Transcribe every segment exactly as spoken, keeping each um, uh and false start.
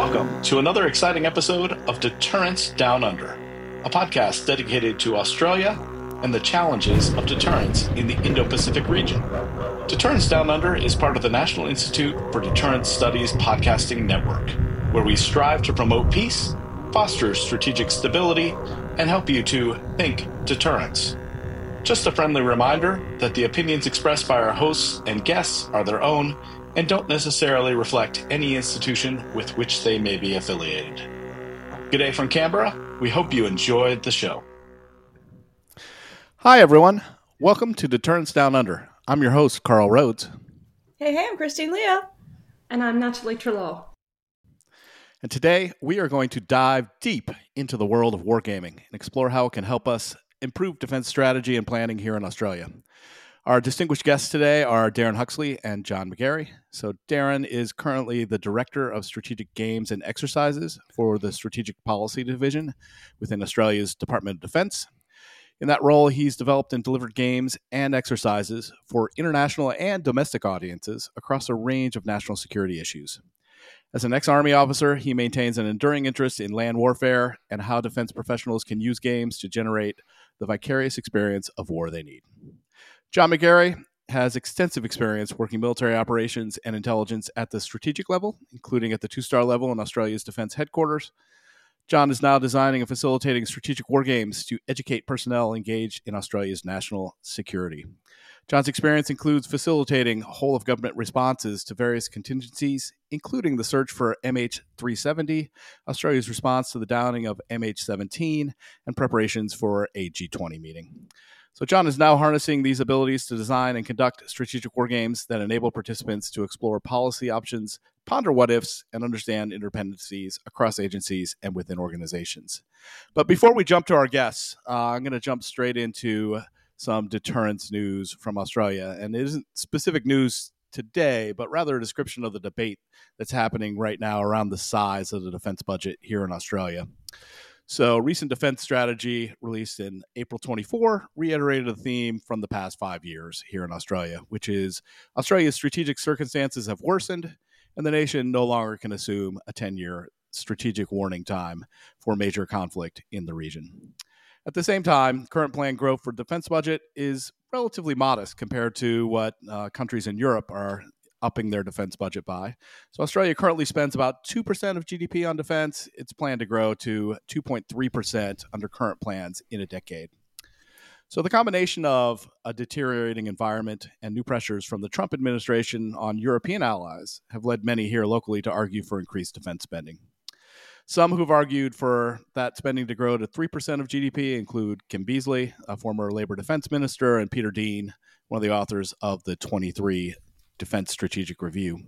Welcome to another exciting episode of Deterrence Down Under, a podcast dedicated to Australia and the challenges of deterrence in the Indo-Pacific region. Deterrence Down Under is part of the National Institute for Deterrence Studies podcasting network, where we strive to promote peace, foster strategic stability, and help you to think deterrence. Just a friendly reminder that the opinions expressed by our hosts and guests are their own and don't necessarily reflect any institution with which they may be affiliated. Good day from Canberra. We hope you enjoyed the show. Hi, everyone. Welcome to Deterrence Down Under. I'm your host, Carl Rhodes. Hey, hey, I'm Christine Leo. And I'm Natalie Trelaw. And today, we are going to dive deep into the world of wargaming and explore how it can help us improve defense strategy and planning here in Australia. Our distinguished guests today are Darren Huxley and John McGarry. So Darren is currently the Director of Strategic Games and Exercises for the Strategic Policy Division within Australia's Department of Defence. In that role, he's developed and delivered games and exercises for international and domestic audiences across a range of national security issues. As an ex-Army officer, he maintains an enduring interest in land warfare and how defense professionals can use games to generate the vicarious experience of war they need. John McGarry has extensive experience working military operations and intelligence at the strategic level, including at the two-star level in Australia's defense headquarters. John is now designing and facilitating strategic war games to educate personnel engaged in Australia's national security. John's experience includes facilitating whole-of-government responses to various contingencies, including the search for M H three seventy, Australia's response to the downing of M H seventeen, and preparations for a G twenty meeting. So John is now harnessing these abilities to design and conduct strategic war games that enable participants to explore policy options, ponder what-ifs, and understand interdependencies across agencies and within organizations. But before we jump to our guests, uh, I'm going to jump straight into some deterrence news from Australia. And it isn't specific news today, but rather a description of the debate that's happening right now around the size of the defense budget here in Australia. So recent defense strategy released in April twenty-fourth reiterated a theme from the past five years here in Australia, which is Australia's strategic circumstances have worsened and the nation no longer can assume a ten-year strategic warning time for major conflict in the region. At the same time, current planned growth for defense budget is relatively modest compared to what uh, countries in Europe are upping their defense budget by. So Australia currently spends about two percent of G D P on defense. It's planned to grow to two point three percent under current plans in a decade. So the combination of a deteriorating environment and new pressures from the Trump administration on European allies have led many here locally to argue for increased defense spending. Some who've argued for that spending to grow to three percent of G D P include Kim Beazley, a former Labor Defense Minister, and Peter Dean, one of the authors of the twenty-three Defense Strategic Review.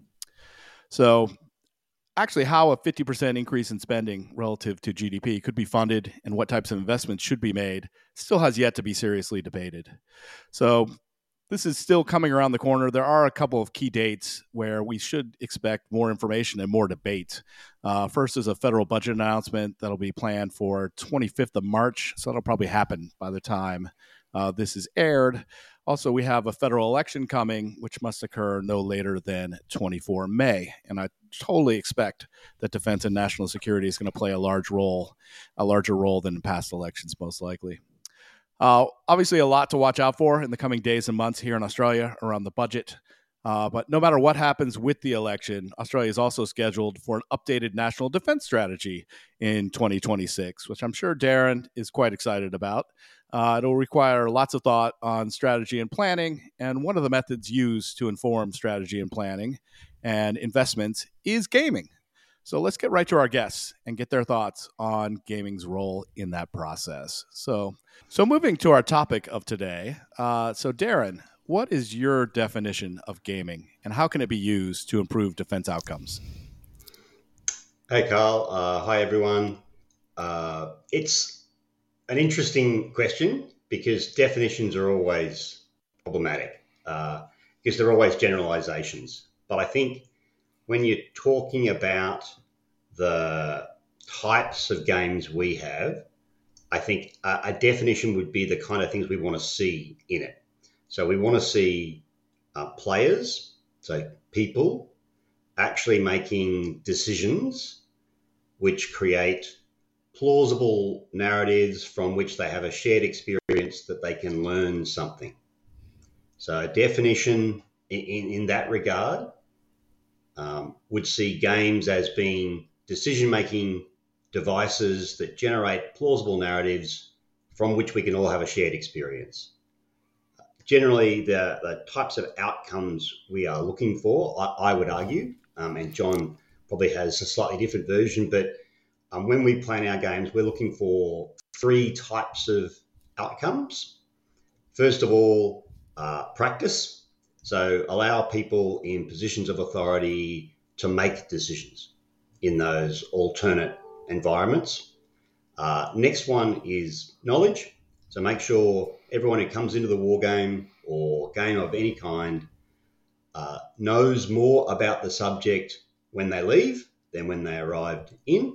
So actually how a fifty percent increase in spending relative to G D P could be funded and what types of investments should be made still has yet to be seriously debated. So this is still coming around the corner. There are a couple of key dates where we should expect more information and more debate. Uh, first is a federal budget announcement that'll be planned for twenty-fifth of March. So that'll probably happen by the time uh, this is aired. Also, we have a federal election coming, which must occur no later than twenty-fourth of May. And I totally expect that defense and national security is going to play a large role, a larger role than in past elections, most likely. Uh, obviously, a lot to watch out for in the coming days and months here in Australia around the budget. Uh, but no matter what happens with the election, Australia is also scheduled for an updated national defense strategy in twenty twenty-six, which I'm sure Darren is quite excited about. Uh, it'll require lots of thought on strategy and planning, and one of the methods used to inform strategy and planning and investments is gaming. So let's get right to our guests and get their thoughts on gaming's role in that process. So, so moving to our topic of today. Uh, so Darren, what is your definition of gaming and how can it be used to improve defense outcomes? Hey, Carl. Uh, hi, everyone. Uh, it's an interesting question because definitions are always problematic uh, because they're always generalizations. But I think when you're talking about the types of games we have, I think a, a definition would be the kind of things we want to see in it. So we want to see uh, players, so people, actually making decisions which create plausible narratives from which they have a shared experience that they can learn something. So a definition in, in that regard um, would see games as being decision-making devices that generate plausible narratives from which we can all have a shared experience. Generally, the, the types of outcomes we are looking for, I, I would argue, um, and John probably has a slightly different version, but um, when we plan our games, we're looking for three types of outcomes. First of all, uh, practice. So allow people in positions of authority to make decisions in those alternate environments. Uh, next one is knowledge. So make sure everyone who comes into the war game or game of any kind uh, knows more about the subject when they leave than when they arrived in.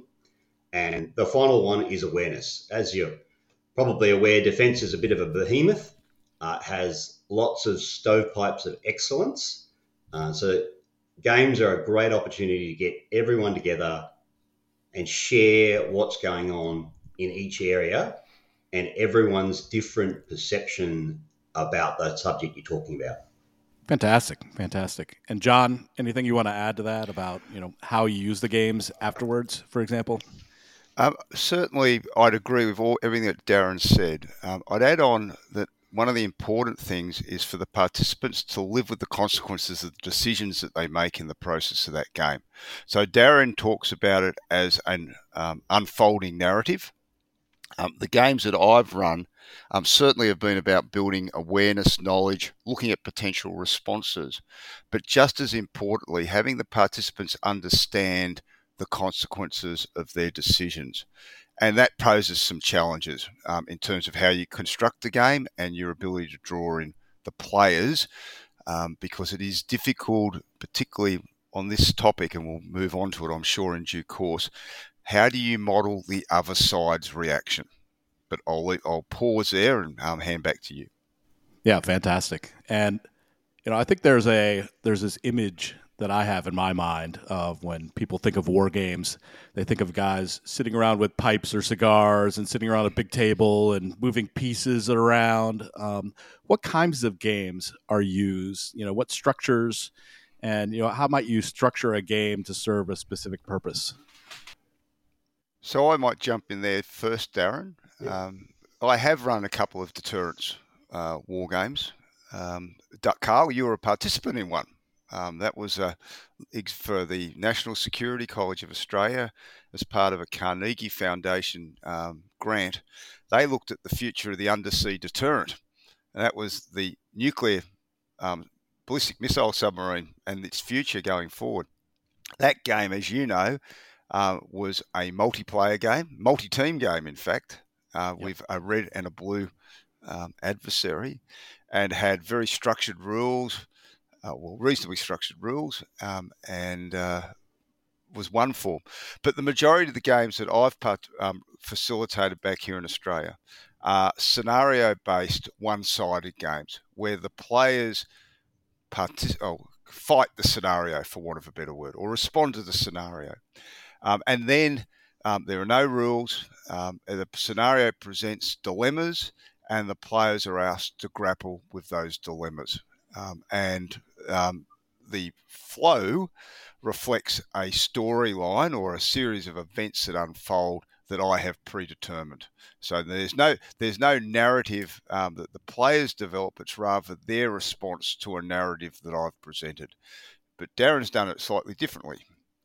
And the final one is awareness. As you're probably aware, defence is a bit of a behemoth, uh, has lots of stovepipes of excellence. Uh, so games are a great opportunity to get everyone together and share what's going on in each area and everyone's different perception about the subject you're talking about. Fantastic, fantastic. And John, anything you want to add to that about, you know, how you use the games afterwards, for example? Um, certainly, I'd agree with all everything that Darren said. Um, I'd add on that one of the important things is for the participants to live with the consequences of the decisions that they make in the process of that game. So Darren talks about it as an um, unfolding narrative. Um, the games that I've run um, certainly have been about building awareness, knowledge, looking at potential responses, but just as importantly, having the participants understand the consequences of their decisions. And that poses some challenges um, in terms of how you construct the game and your ability to draw in the players, um, because it is difficult, particularly on this topic, and we'll move on to it, I'm sure, in due course. How do you model the other side's reaction? But I'll I'll pause there and um, hand back to you. Yeah, fantastic. And you know, I think there's a there's this image that I have in my mind of when people think of war games, they think of guys sitting around with pipes or cigars and sitting around a big table and moving pieces around. Um, what kinds of games are used? You know, what structures, and you know, how might you structure a game to serve a specific purpose? So I might jump in there first, Darren. Yeah. Um, I have run a couple of deterrence uh, war games. Um, Carl, you were a participant in one. Um, that was uh, for the National Security College of Australia as part of a Carnegie Foundation um, grant. They looked at the future of the undersea deterrent, and that was the nuclear um, ballistic missile submarine and its future going forward. That game, as you know, uh, was a multiplayer game, multi-team game, in fact, uh, yep. with a red and a blue um, adversary, and had very structured rules. Uh, well, reasonably structured rules, um, and uh, was won for. But the majority of the games that I've part, um, facilitated back here in Australia are scenario-based, one-sided games where the players partic- oh, fight the scenario, for want of a better word, or respond to the scenario. Um, and then um, there are no rules. Um, the scenario presents dilemmas, and the players are asked to grapple with those dilemmas. Um, and um, the flow reflects a storyline or a series of events that unfold that I have predetermined. So there's no there's no narrative um, that the players develop. It's rather their response to a narrative that I've presented. But Darren's done it slightly differently.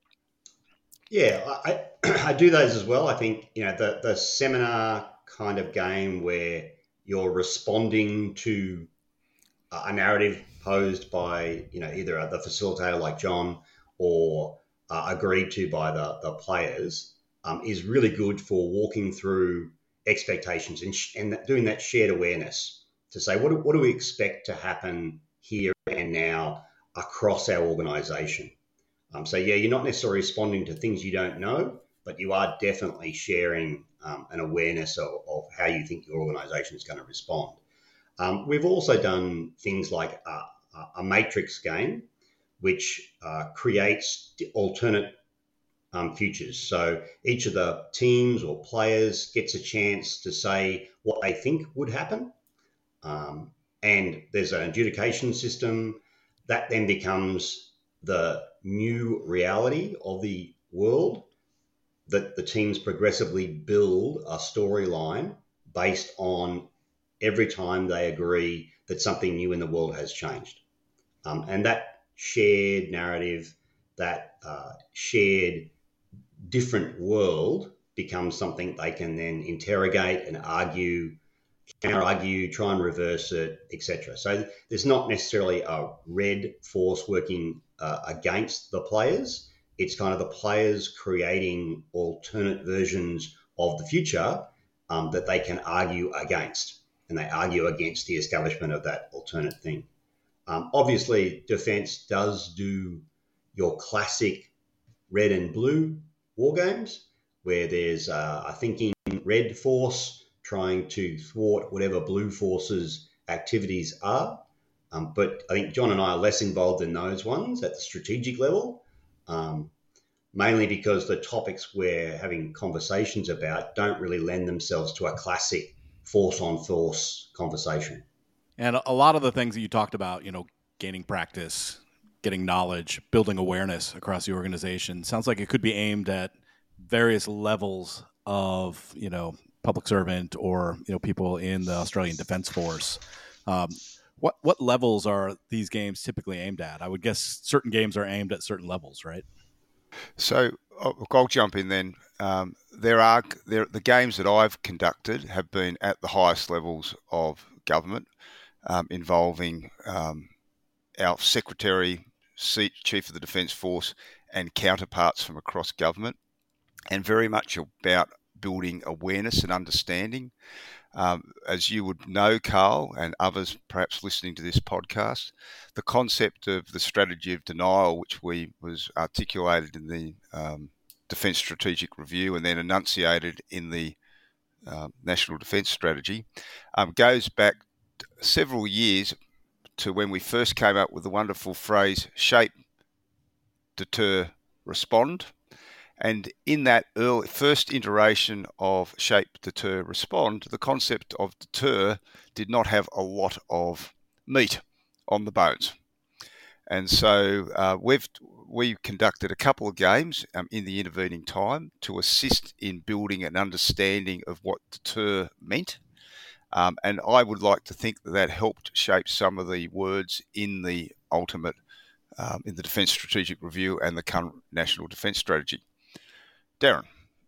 Yeah, I, I do those as well. I think, you know, the, the seminar kind of game where you're responding to a narrative posed by, you know, either the facilitator like John or uh, agreed to by the, the players um, is really good for walking through expectations and, sh- and doing that shared awareness to say, what do, what do we expect to happen here and now across our organisation? Um, so, yeah, you're not necessarily responding to things you don't know, but you are definitely sharing um, an awareness of, of how you think your organisation is going to respond. Um, we've also done things like a, a matrix game, which uh, creates alternate um, futures. So each of the teams or players gets a chance to say what they think would happen. Um, and there's an adjudication system that then becomes the new reality of the world, that the teams progressively build a storyline based on every time they agree that something new in the world has changed. Um, and that shared narrative, that uh, shared different world becomes something they can then interrogate and argue, counter-argue, try and reverse it, et cetera. So there's not necessarily a red force working uh, against the players. It's kind of the players creating alternate versions of the future um, that they can argue against, and they argue against the establishment of that alternate thing. Um, obviously, Defence does do your classic red and blue war games, where there's uh, a thinking red force trying to thwart whatever blue force's activities are. Um, but I think John and I are less involved in those ones at the strategic level, um, mainly because the topics we're having conversations about don't really lend themselves to a classic force-on-force conversation. And a lot of the things that you talked about, you know, gaining practice, getting knowledge, building awareness across the organization, sounds like it could be aimed at various levels of, you know, public servant or, you know, people in the Australian Defence Force. Um, what what levels are these games typically aimed at? I would guess certain games are aimed at certain levels, right? So I'll jump in then. Um, there are there, the games that I've conducted have been at the highest levels of government, um, involving um, our Secretary, Chief of the Defence Force, and counterparts from across government, and very much about building awareness and understanding. Um, as you would know, Carl, and others perhaps listening to this podcast, the concept of the strategy of denial, which we was articulated in the um, Defence Strategic Review and then enunciated in the uh, National Defence Strategy, um, goes back several years to when we first came up with the wonderful phrase shape, deter, respond. And in that early first iteration of shape, deter, respond, the concept of deter did not have a lot of meat on the bones. And so uh, we've we conducted a couple of games um, in the intervening time to assist in building an understanding of what deter meant. Um, and I would like to think that that helped shape some of the words in the ultimate, um, in the Defence Strategic Review and the current National Defence Strategy. Darren.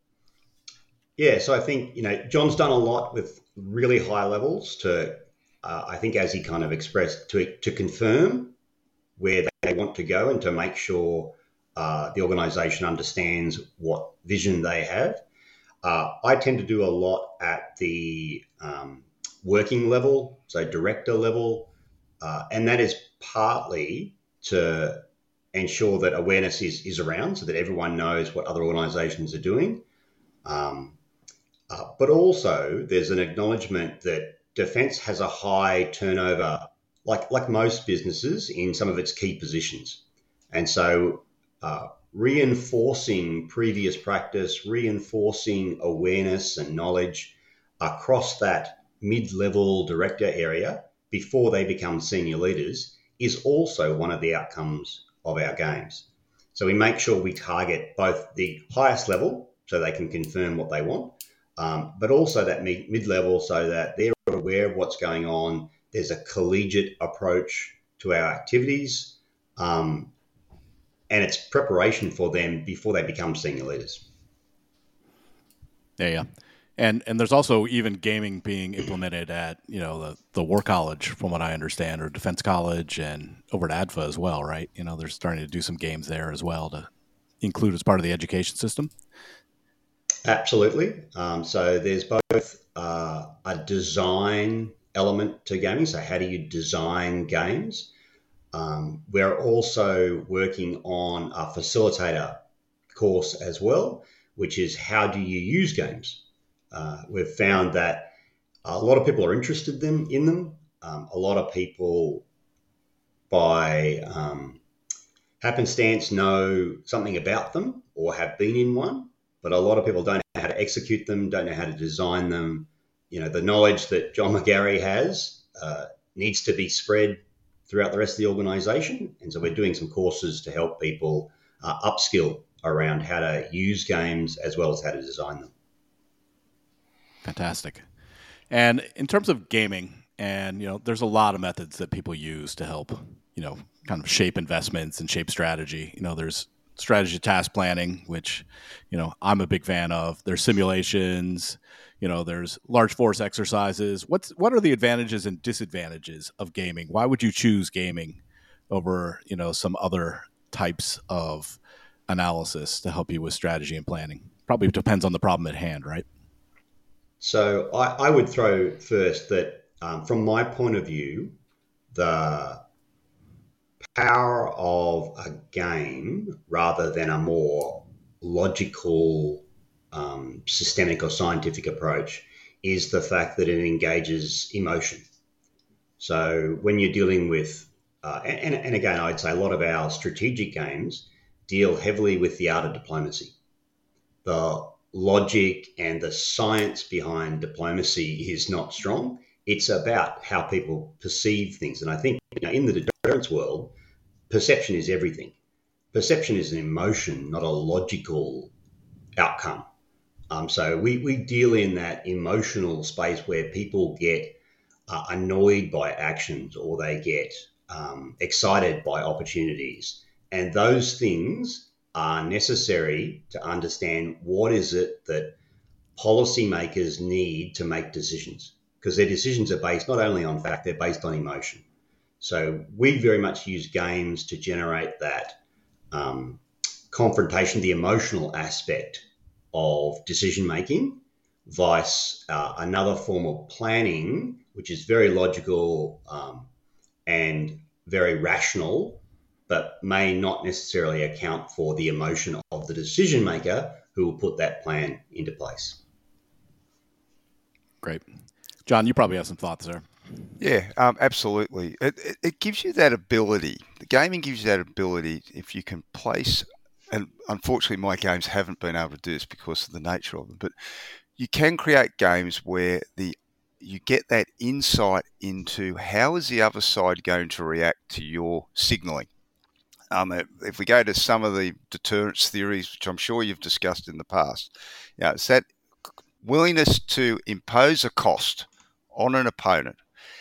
Yeah, so I think, you know, John's done a lot with really high levels to, uh, I think, as he kind of expressed, to to confirm where they want to go and to make sure uh, the organisation understands what vision they have. Uh, I tend to do a lot at the um, working level, so director level, uh, and that is partly to ensure that awareness is, is around so that everyone knows what other organisations are doing. Um, uh, but also there's an acknowledgement that defence has a high turnover, like, like most businesses, in some of its key positions. And so uh, reinforcing previous practice, reinforcing awareness and knowledge across that mid-level director area before they become senior leaders is also one of the outcomes of our games. So we make sure we target both the highest level so they can confirm what they want, um, but also that mid-level so that they're aware of what's going on. There's a collegiate approach to our activities, um, and it's preparation for them before they become senior leaders. Yeah, yeah. And and there's also even gaming being implemented at, you know, the, the War College, from what I understand, or Defense College, and over at A D F A as well, right? You know, they're starting to do some games there as well to include as part of the education system. Absolutely. Um, so there's both uh, a design element to gaming. So how do you design games? Um, we're also working on a facilitator course as well, which is how do you use games? Uh, we've found that a lot of people are interested in, in them. Um, a lot of people, by um, happenstance know something about them or have been in one, but a lot of people don't know how to execute them, don't know how to design them. You know, the knowledge that John McGarry has uh, needs to be spread throughout the rest of the organisation. And so we're doing some courses to help people uh, upskill around how to use games as well as how to design them. Fantastic. And in terms of gaming, and, you know, there's a lot of methods that people use to help, you know, kind of shape investments and shape strategy. You know, there's strategy task planning, which, you know, I'm a big fan of. There's simulations, you know, there's large force exercises. What's, what are the advantages and disadvantages of gaming? Why would you choose gaming over, you know, some other types of analysis to help you with strategy and planning? Probably depends on the problem at hand, right? So I, I would throw first that um, from my point of view, the power of a game rather than a more logical, um, systemic or scientific approach is the fact that it engages emotion. So when you're dealing with, uh, and, and again, I'd say a lot of our strategic games deal heavily with the art of diplomacy. The logic and the science behind diplomacy is not strong. It's about how people perceive things. And I think, you know, in the deterrence world, perception is everything. Perception is an emotion, not a logical outcome. Um, so we, we deal in that emotional space where people get uh, annoyed by actions or they get um, excited by opportunities. And those things are necessary to understand what is it that policymakers need to make decisions, because their decisions are based not only on fact, they're based on emotion. So we very much use games to generate that um, confrontation, the emotional aspect of decision making, vice uh, another form of planning, which is very logical um, and very rational, but may not necessarily account for the emotion of the decision maker who will put that plan into place. Great. John, you probably have some thoughts there. Yeah, um, absolutely. It, it, it gives you that ability. The gaming gives you that ability if you can place, and unfortunately my games haven't been able to do this because of the nature of them, but you can create games where the you get that insight into how is the other side going to react to your signalling. Um, if we go to some of the deterrence theories, which I'm sure you've discussed in the past, you know, it's that willingness to impose a cost on an opponent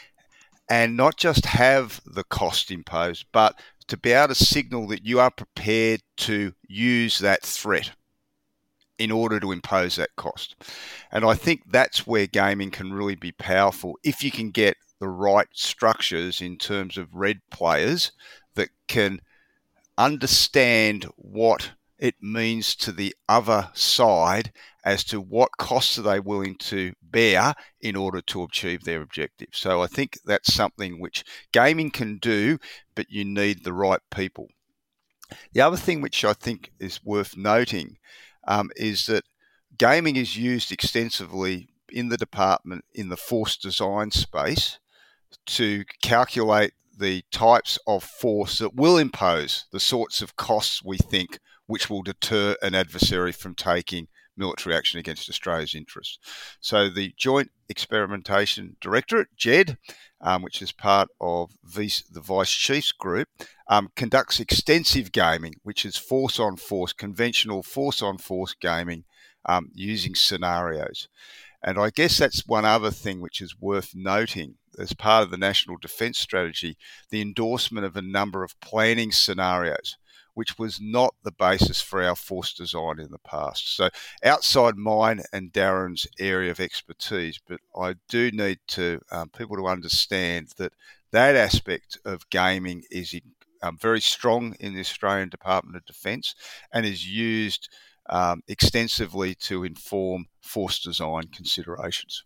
and not just have the cost imposed, but to be able to signal that you are prepared to use that threat in order to impose that cost. And I think that's where gaming can really be powerful if you can get the right structures in terms of red players that can understand what it means to the other side as to what costs are they willing to bear in order to achieve their objective. So I think that's something which gaming can do, but you need the right people. The other thing which I think is worth noting um, is that gaming is used extensively in the department in the force design space to calculate the types of force that will impose the sorts of costs we think which will deter an adversary from taking military action against Australia's interests. So the Joint Experimentation Directorate, J E D, um, which is part of Vice, the Vice Chiefs Group, um, conducts extensive gaming, which is force-on-force, conventional force-on-force gaming um, using scenarios. And I guess that's one other thing which is worth noting. As part of the National Defence Strategy, the endorsement of a number of planning scenarios, which was not the basis for our force design in the past. So outside mine and Darren's area of expertise, but I do need to um, people to understand that that aspect of gaming is um, very strong in the Australian Department of Defence and is used um, extensively to inform force design considerations.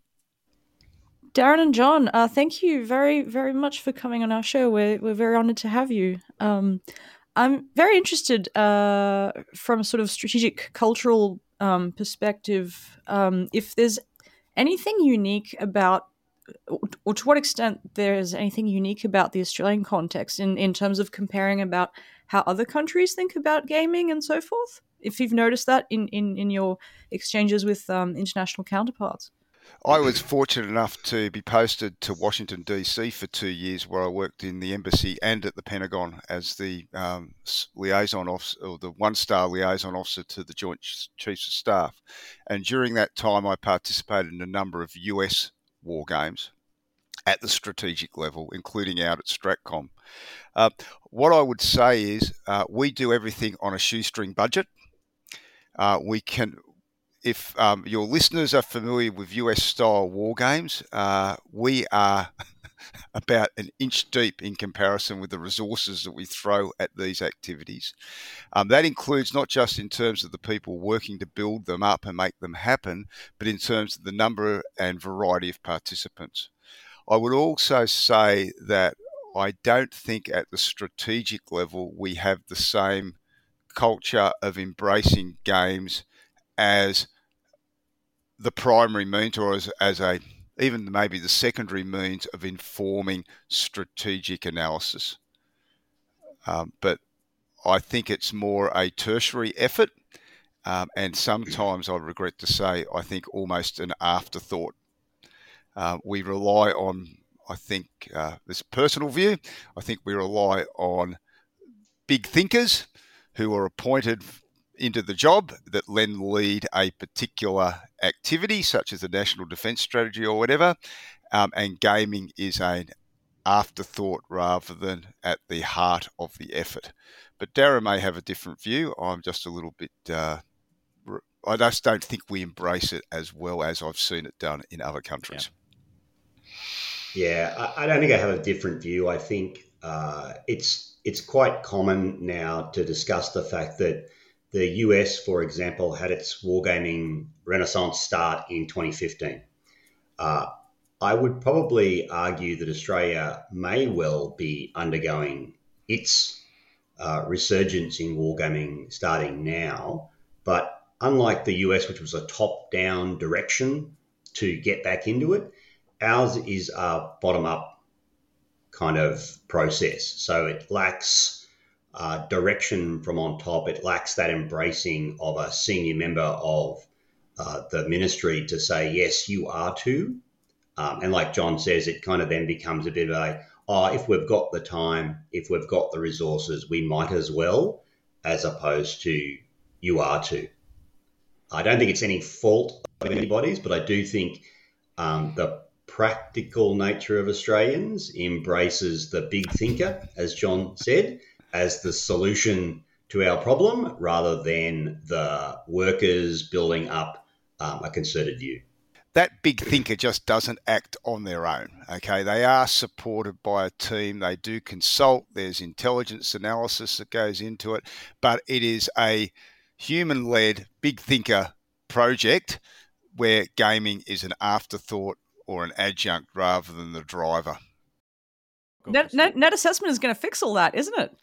Darren and John, uh, thank you very, very much for coming on our show. We're we're very honoured to have you. Um, I'm very interested uh, from a sort of strategic cultural um, perspective, um, if there's anything unique about, or to what extent there is anything unique about the Australian context in, in terms of comparing about how other countries think about gaming and so forth? If you've noticed that in, in, in your exchanges with um, international counterparts. I was fortunate enough to be posted to Washington, D C for two years where I worked in the embassy and at the Pentagon as the um, liaison officer, or the one-star liaison officer to the Joint Chiefs of Staff. And during that time, I participated in a number of U S war games at the strategic level, including out at STRATCOM. Uh, what I would say is uh, we do everything on a shoestring budget. Uh, we can... If um, your listeners are familiar with U S-style war games, uh, we are about an inch deep in comparison with the resources that we throw at these activities. Um, that includes not just in terms of the people working to build them up and make them happen, but in terms of the number and variety of participants. I would also say that I don't think at the strategic level we have the same culture of embracing games as the primary means, or as, as a even maybe the secondary means of informing strategic analysis. Um, but I think it's more a tertiary effort, um, and sometimes, I regret to say, I think almost an afterthought. Uh, we rely on, I think, uh, this personal view, I think we rely on big thinkers who are appointed into the job that then lead a particular activity, such as the National Defence Strategy or whatever, um, and gaming is an afterthought rather than at the heart of the effort. But Darren may have a different view. I'm just a little bit, uh, I just don't think we embrace it as well as I've seen it done in other countries. Yeah, yeah I, I don't think I have a different view. I think uh, it's it's quite common now to discuss the fact that the U S, for example, had its wargaming renaissance start in twenty fifteen. Uh, I would probably argue that Australia may well be undergoing its uh, resurgence in wargaming starting now. But unlike the U S, which was a top-down direction to get back into it, ours is a bottom-up kind of process. So it lacks Uh, direction from on top. It lacks that embracing of a senior member of uh, the ministry to say, yes, you are too. Um, and like John says, it kind of then becomes a bit of a, oh, if we've got the time, if we've got the resources, we might as well, as opposed to you are too. I don't think it's any fault of anybody's, but I do think um, the practical nature of Australians embraces the big thinker, as John said, as the solution to our problem rather than the workers building up um, a concerted view. That big thinker just doesn't act on their own, okay? They are supported by a team. They do consult. There's intelligence analysis that goes into it, but it is a human-led big thinker project where gaming is an afterthought or an adjunct rather than the driver. Net, net, net assessment is going to fix all that, isn't it?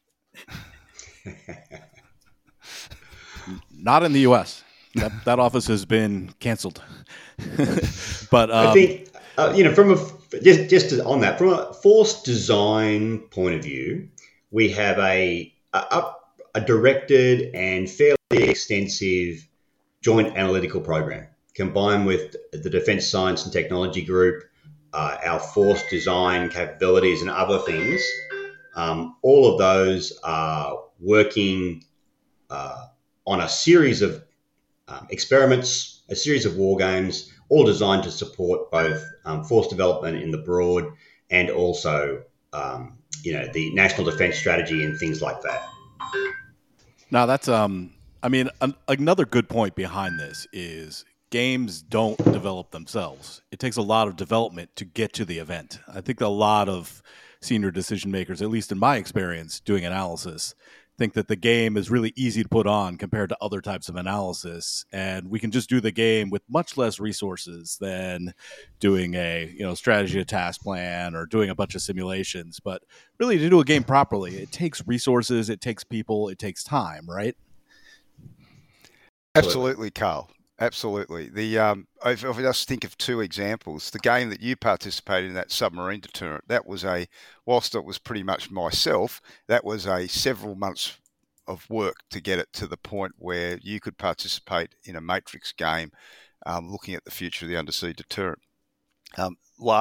Not in the U S. That, that office has been canceled. But um, I think uh, you know, from a just just on that, from a force design point of view, we have a a, a directed and fairly extensive joint analytical program combined with the Defence Science and Technology Group, uh, our force design capabilities, and other things. Um, all of those are working uh, on a series of um, experiments, a series of war games, all designed to support both um, force development in the broad and also, um, you know, the national defence strategy and things like that. Now, that's, um, I mean, an, another good point behind this is games don't develop themselves. It takes a lot of development to get to the event. I think a lot of senior decision makers, at least in my experience doing analysis, think that the game is really easy to put on compared to other types of analysis, and we can just do the game with much less resources than doing a, you know, strategy to task plan or doing a bunch of simulations. But really, to do a game properly, it takes resources, it takes people, it takes time, right? Absolutely, Carl. Absolutely. The um, if, if I just think of two examples, the game that you participated in, that submarine deterrent, that was a, whilst it was pretty much myself, that was a several months of work to get it to the point where you could participate in a matrix game, um, looking at the future of the undersea deterrent. Um,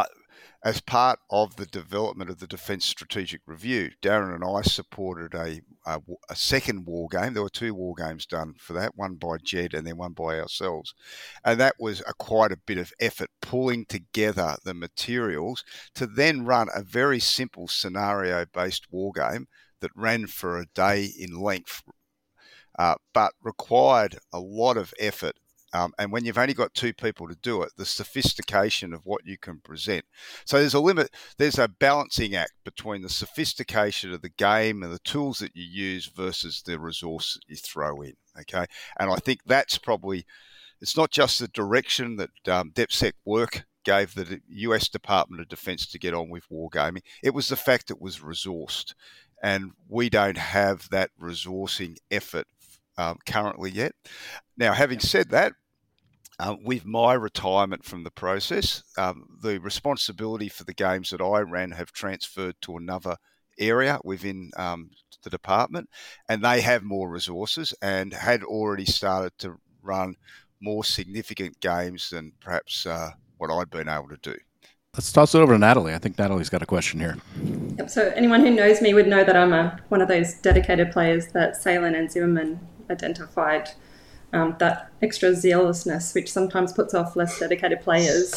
as part of the development of the Defence Strategic Review, Darren and I supported a, a, a second war game. There were two war games done for that, one by Jed and then one by ourselves. And that was a, quite a bit of effort pulling together the materials to then run a very simple scenario-based war game that ran for a day in length, uh, but required a lot of effort. Um, and when you've only got two people to do it, the sophistication of what you can present. So there's a limit, there's a balancing act between the sophistication of the game and the tools that you use versus the resource that you throw in, okay? And I think that's probably, it's not just the direction that um, DepSec work gave the U S Department of Defense to get on with wargaming. It was the fact that it was resourced. And we don't have that resourcing effort um, currently yet. Now, having said that, Uh, with my retirement from the process, um, the responsibility for the games that I ran have transferred to another area within um, the department, and they have more resources and had already started to run more significant games than perhaps uh, what I'd been able to do. Let's toss it over to Natalie. I think Natalie's got a question here. Yep, so anyone who knows me would know that I'm a, one of those dedicated players that Salen and Zimmerman identified. Um, that extra zealousness, which sometimes puts off less dedicated players.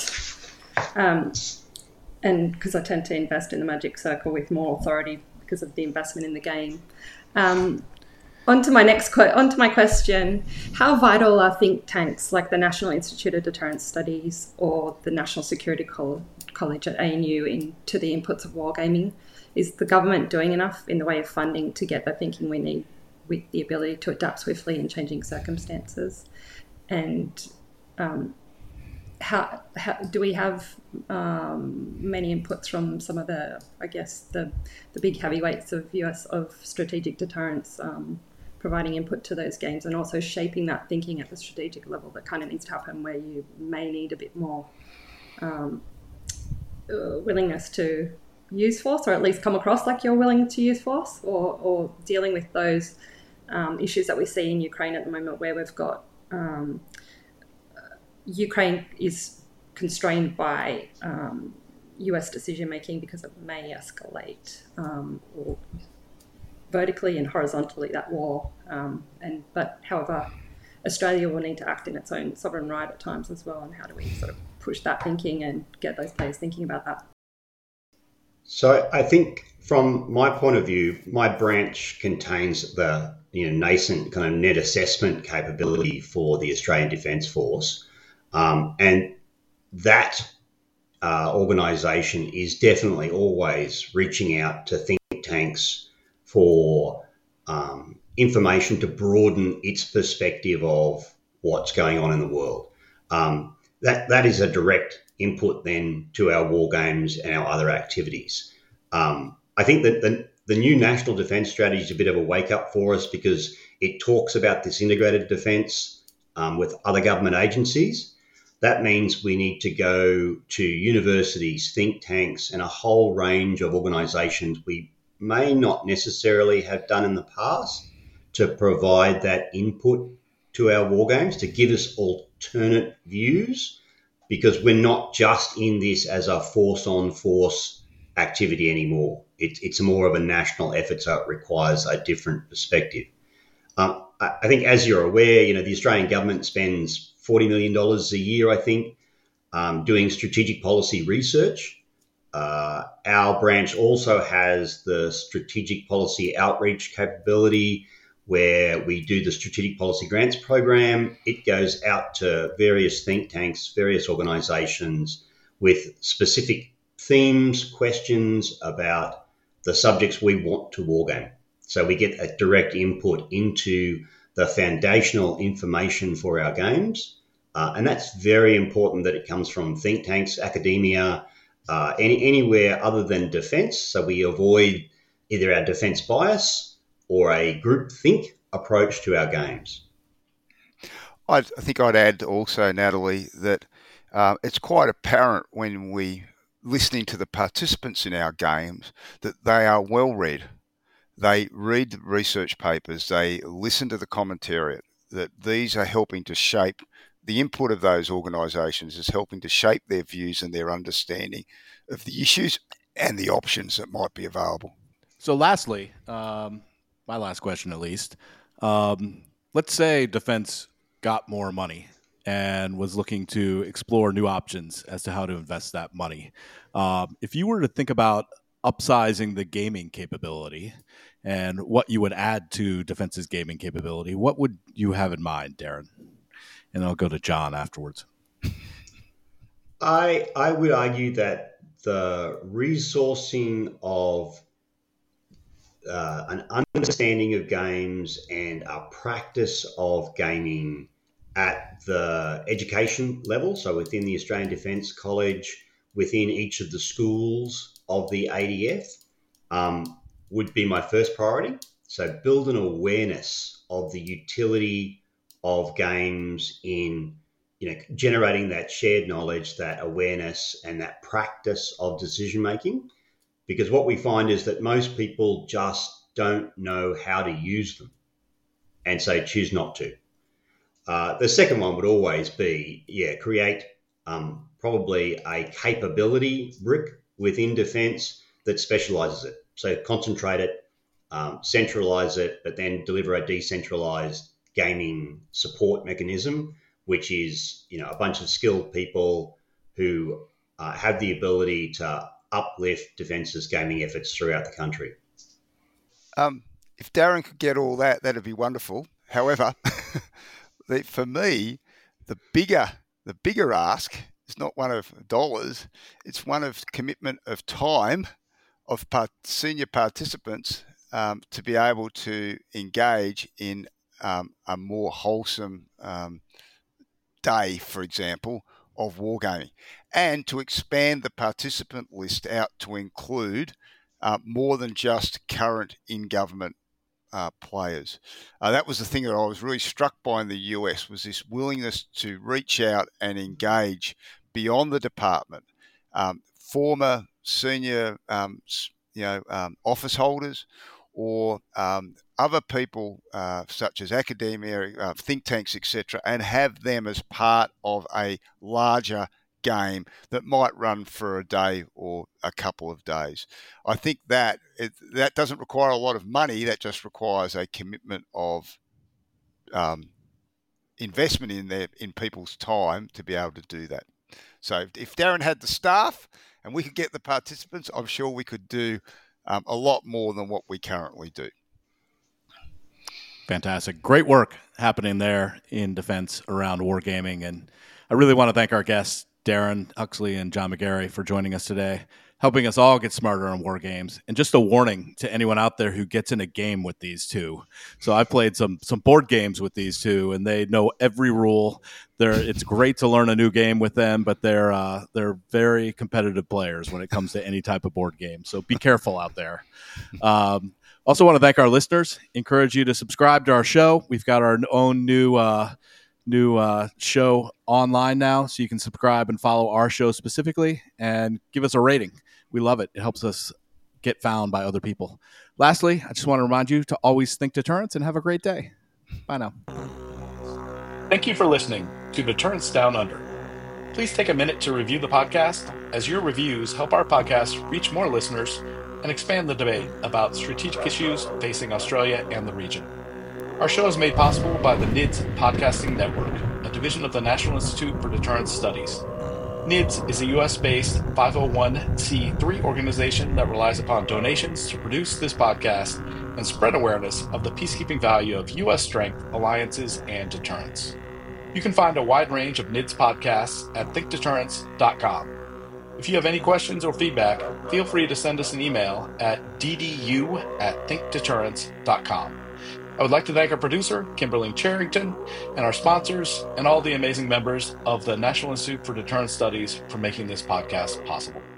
Um, and because I tend to invest in the Magic Circle with more authority because of the investment in the game. Um, on to my next que- on to my question. How vital are think tanks like the National Institute of Deterrence Studies or the National Security Col- College at A N U into the inputs of wargaming? Is the government doing enough in the way of funding to get the thinking we need with the ability to adapt swiftly in changing circumstances? And um, how, how do we have um, many inputs from some of the, I guess, the, the big heavyweights of U S of strategic deterrence, um, providing input to those games and also shaping that thinking at the strategic level that kind of needs to happen, where you may need a bit more um, uh, willingness to use force, or at least come across like you're willing to use force, or, or dealing with those Um, issues that we see in Ukraine at the moment, where we've got um, Ukraine is constrained by um, U S decision making because it may escalate um, or vertically and horizontally that war. Um, and but however, Australia will need to act in its own sovereign right at times as well. And how do we sort of push that thinking and get those players thinking about that? So I think from my point of view, my branch contains the you know, nascent kind of net assessment capability for the Australian Defence Force. Um, and that uh, organisation is definitely always reaching out to think tanks for um, information to broaden its perspective of what's going on in the world. Um, that that is a direct input then to our war games and our other activities. Um, I think that the, the new National Defence Strategy is a bit of a wake-up for us because it talks about this integrated defence um, with other government agencies. That means we need to go to universities, think tanks, and a whole range of organisations we may not necessarily have done in the past to provide that input to our war games, to give us alternate views, because we're not just in this as a force-on-force activity anymore. It, it's more of a national effort, so it requires a different perspective. Um, I, I think, as you're aware, you know, the Australian government spends forty million dollars a year, I think, um, doing strategic policy research. Uh, our branch also has the strategic policy outreach capability, where we do the strategic policy grants program. It goes out to various think tanks, various organisations with specific themes, questions about the subjects we want to wargame. So we get a direct input into the foundational information for our games. Uh, and that's very important that it comes from think tanks, academia, uh, any, anywhere other than defence. So we avoid either our defence bias or a group think approach to our games. I'd, I think I'd add also, Natalie, that uh, it's quite apparent when we listening to the participants in our games that they are well read. They read the research papers, they listen to the commentariat, that these are helping to shape the input of those organisations is helping to shape their views and their understanding of the issues and the options that might be available. So lastly, um, my last question at least, um, let's say defense got more money and was looking to explore new options as to how to invest that money. Um, if you were to think about upsizing the gaming capability and what you would add to defense's gaming capability, what would you have in mind, Darren? And I'll go to John afterwards. I I would argue that the resourcing of uh, an understanding of games and a practice of gaming at the education level, so within the Australian Defence College, within each of the schools of the A D F, um, would be my first priority. So build an awareness of the utility of games in, you know, generating that shared knowledge, that awareness, and that practice of decision making. Because what we find is that most people just don't know how to use them, and so choose not to. Uh, the second one would always be, yeah, create um, probably a capability brick within defence that specialises it. So concentrate it, um, centralise it, but then deliver a decentralised gaming support mechanism, which is, you know, a bunch of skilled people who uh, have the ability to uplift defence's gaming efforts throughout the country. Um, if Darren could get all that, that'd be wonderful. However, the, for me, the bigger the bigger ask is not one of dollars; it's one of commitment of time of part, senior participants um, to be able to engage in um, a more wholesome um, day, for example, of wargaming, and to expand the participant list out to include uh, more than just current in-government uh, players. Uh, that was the thing that I was really struck by in the U S, was this willingness to reach out and engage beyond the department. Um, former senior um, you know, um, office holders or um, other people uh, such as academia, uh, think tanks, et cetera, and have them as part of a larger game that might run for a day or a couple of days. I think that it, that doesn't require a lot of money. That just requires a commitment of um, investment in their in people's time to be able to do that. So if Darren had the staff and we could get the participants, I'm sure we could do um, a lot more than what we currently do. Fantastic. Great work happening there in defense around wargaming. And I really want to thank our guests, Darren Huxley and John McGarry, for joining us today, helping us all get smarter on war games. And just a warning to anyone out there who gets in a game with these two. So I played some some board games with these two, and they know every rule. They're, it's great to learn a new game with them, but they're uh, they're very competitive players when it comes to any type of board game. So be careful out there. Um, also want to thank our listeners. Encourage you to subscribe to our show. We've got our own new uh, new uh, show online now, so you can subscribe and follow our show specifically and give us a rating. We love it. It helps us get found by other people. Lastly, I just want to remind you to always think deterrence and have a great day. Bye now. Thank you for listening to Deterrence Down Under. Please take a minute to review the podcast, as your reviews help our podcast reach more listeners and expand the debate about strategic issues facing Australia and the region. Our show is made possible by the N I D S Podcasting Network, a division of the National Institute for Deterrence Studies. N I D S is a U S-based five oh one c three organization that relies upon donations to produce this podcast and spread awareness of the peacekeeping value of U S strength, alliances, and deterrence. You can find a wide range of N I D S podcasts at think deterrence dot com. If you have any questions or feedback, feel free to send us an email at d d u at think deterrence dot com. I would like to thank our producer, Kimberly Charrington, and our sponsors, and all the amazing members of the National Institute for Deterrence Studies for making this podcast possible.